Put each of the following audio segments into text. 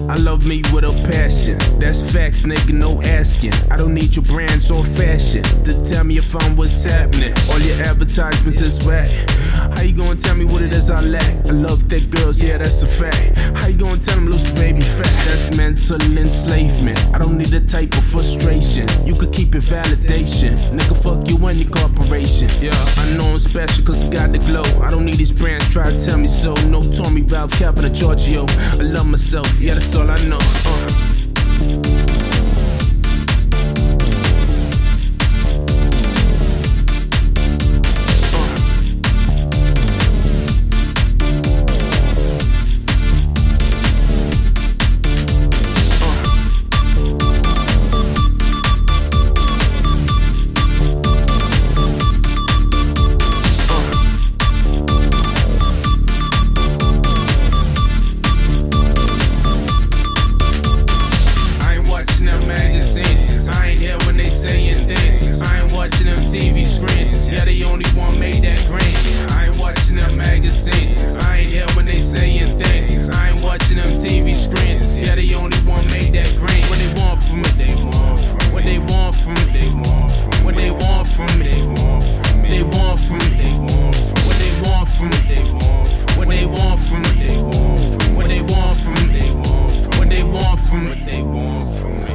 I love me with a passion. That's facts, nigga, no asking. I don't need your brands or fashion to tell me if I'm what's happening. All your advertisements is whack. How you gonna tell me what it is I lack? I love thick girls, yeah, that's a fact. How you gonna tell them lose the baby fat? That's mental enslavement. I don't need a type of frustration. You could keep it validation. Nigga, fuck you and your corporation. Yeah, I know I'm special cause I got the glow. I don't need these brands try to tell me so. No Tommy, Ralph, Capita, Giorgio. I love myself, yeah, that's all I know. TV screens, yeah, they only one made that green. I ain't watching them magazines, I ain't here when they saying things. I ain't watching them TV screens, yeah, they only one made that green. What they want from me, they want from me. What they want from me, they want from me. What they want from me, they want from me. They want from me, they want from me. What they want from me, they want from me. What they want from me, they want from me. What they want from me, they want from me. What they want from me, they want from me.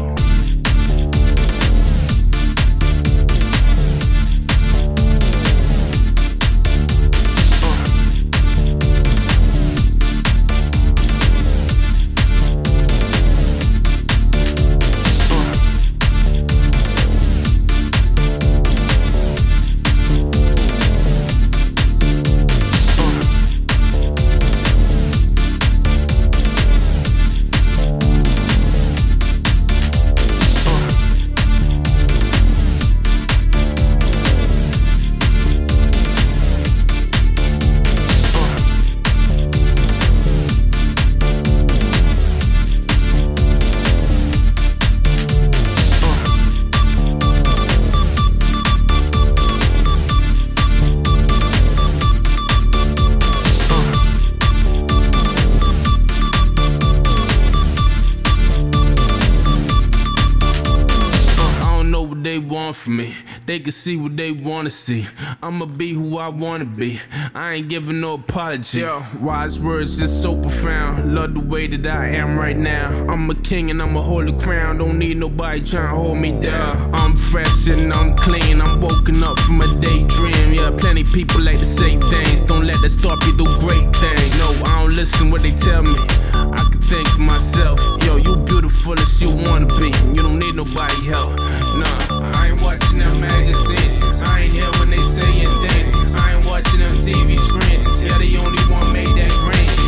They want from me, they can see what they wanna see. I'ma be who I wanna be, I ain't giving no apology. Yo, wise words is so profound, love the way that I am right now. I'm a king and I'ma hold the crown, don't need nobody trying to hold me down. I'm fresh and I'm clean, I'm woken up from a daydream. Yeah, plenty people like to say things, don't let that stop you do great things. No, I don't listen what they tell me, I can think for myself. Yo, you beautiful as you wanna be, you don't need nobody help. Nah, I ain't watching them magazines, I ain't here when they saying things. I ain't watching them TV screens, yeah, they only one made that green.